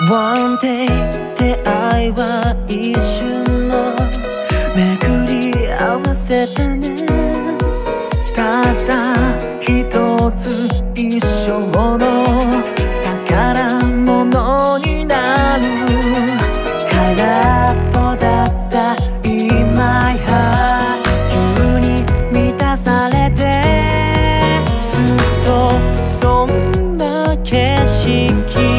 One day 出会いは一瞬の巡り合わせたね。たった一つ一生の宝物になる。空っぽだった今や急に満たされて、ずっとそんな景色